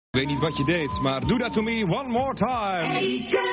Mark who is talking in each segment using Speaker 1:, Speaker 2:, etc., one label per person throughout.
Speaker 1: Ik weet niet wat je deed, maar do that to me one more time.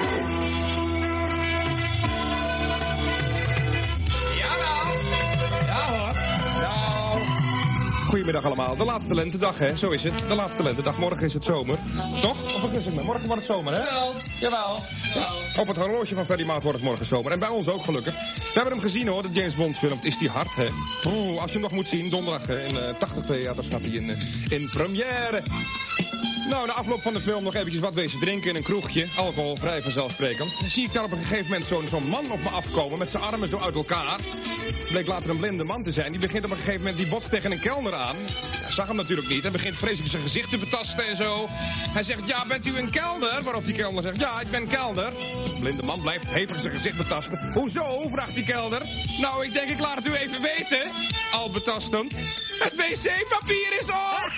Speaker 1: Jawel. Ja hoor. Nou. Goedemiddag allemaal. De laatste lentedag, hè? Zo is het. De laatste lentedag. Morgen is het zomer. Toch? Of vergis ik me? Morgen wordt het zomer, hè? Jawel. Op het horloge van Ferry Maat wordt het morgen zomer. En bij ons ook, gelukkig. We hebben hem gezien, hoor. De James Bond film. Het is die hard, hè? Als je hem nog moet zien, donderdag in 80 theaters staat hij in première. Nou, na afloop van de film nog eventjes wat wezen drinken in een kroegje. Alcoholvrij vanzelfsprekend. Dan zie ik daar op een gegeven moment zo'n man op me afkomen met zijn armen zo uit elkaar. Bleek later een blinde man te zijn. Die begint op een gegeven moment, die botst tegen een kelner aan. Hij zag hem natuurlijk niet. Hij begint vreselijk zijn gezicht te vertasten en zo. Hij zegt, ja, bent u een kelner? Waarop die kelner zegt, ja, ik ben kelner. De blinde man blijft hevig zijn gezicht betasten. Hoezo? Vraagt die kelner. Nou, ik denk, ik laat het u even weten. Al betastend. Het wc-papier is op!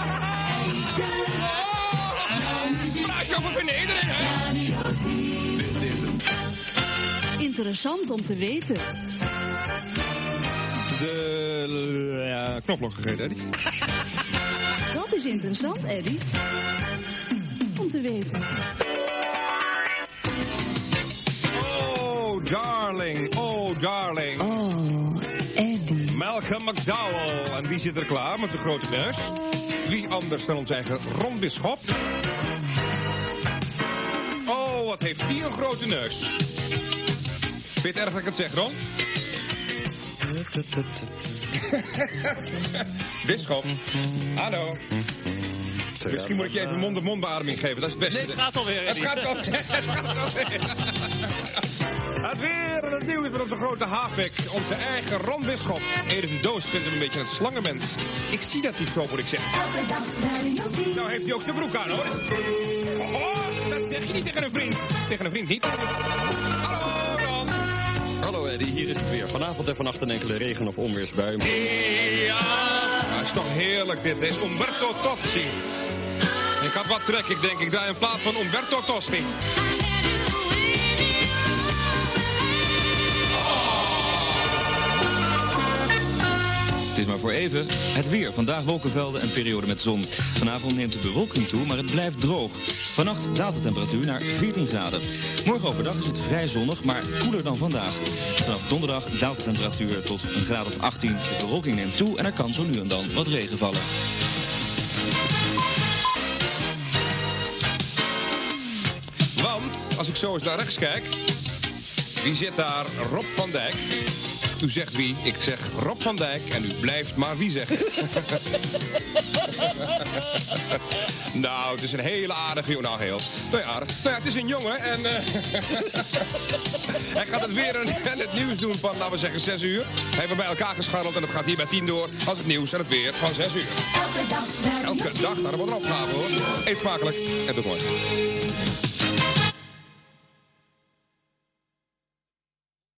Speaker 1: Praat je over vernedering, hè?
Speaker 2: Interessant om te weten.
Speaker 1: De knoflook gegeten, Eddie.
Speaker 2: Dat is interessant, Eddie. Om te weten.
Speaker 1: Oh, darling. Oh, darling.
Speaker 2: Oh, Eddie.
Speaker 1: Malcolm McDowell. En wie zit er klaar met zijn grote neus? Wie anders dan onze eigen Ron Bisschop? Oh, wat heeft die een grote neus. Vind je het erg dat ik het zeg, Ron? Bisschop, hallo. Misschien moet ik je even mond-op-mond beademing geven, dat is het beste.
Speaker 3: Nee, het gaat alweer.
Speaker 1: Het gaat alweer. Het weer en het nieuws met onze grote havik. Onze eigen Ron Bisschop. Edith de Doos vindt hem een beetje een slangenmens. Ik zie dat niet zo, moet ik zeggen. Nou heeft hij ook zijn broek aan, hoor. Oh, dat zeg je niet tegen een vriend. Tegen een vriend niet. Hallo, Ron.
Speaker 3: Hallo Eddie, hier is het weer. Vanavond en vannacht een enkele regen- of onweersbui.
Speaker 1: Ja, dat is toch heerlijk dit. Dit is Umberto Tozzi. Ik had wat trek, ik denk. Ik draai een plaat van Umberto Tozzi.
Speaker 4: Het is maar voor even. Het weer. Vandaag wolkenvelden en periode met zon. Vanavond neemt de bewolking toe, maar het blijft droog. Vannacht daalt de temperatuur naar 14 graden. Morgen overdag is het vrij zonnig, maar koeler dan vandaag. Vanaf donderdag daalt de temperatuur tot een graad of 18. De bewolking neemt toe en er kan zo nu en dan wat regen vallen.
Speaker 1: Want, als ik zo eens naar rechts kijk... Wie zit daar? Rob van Dijk. U zegt wie? Ik zeg Rob van Dijk en u blijft maar wie zeggen. Nou, het is een hele aardige jongen. Nou, heel. Nou ja, aardig. Nou ja, het is een jongen en... hij gaat het weer en het nieuws doen van, laten we zeggen, 6 uur. Hij heeft bij elkaar gescharreld en het gaat hier bij 10 door als het nieuws en het weer van 6 uur. Elke dag, nou, dat wordt een opgave hoor. Eet smakelijk en tot morgen.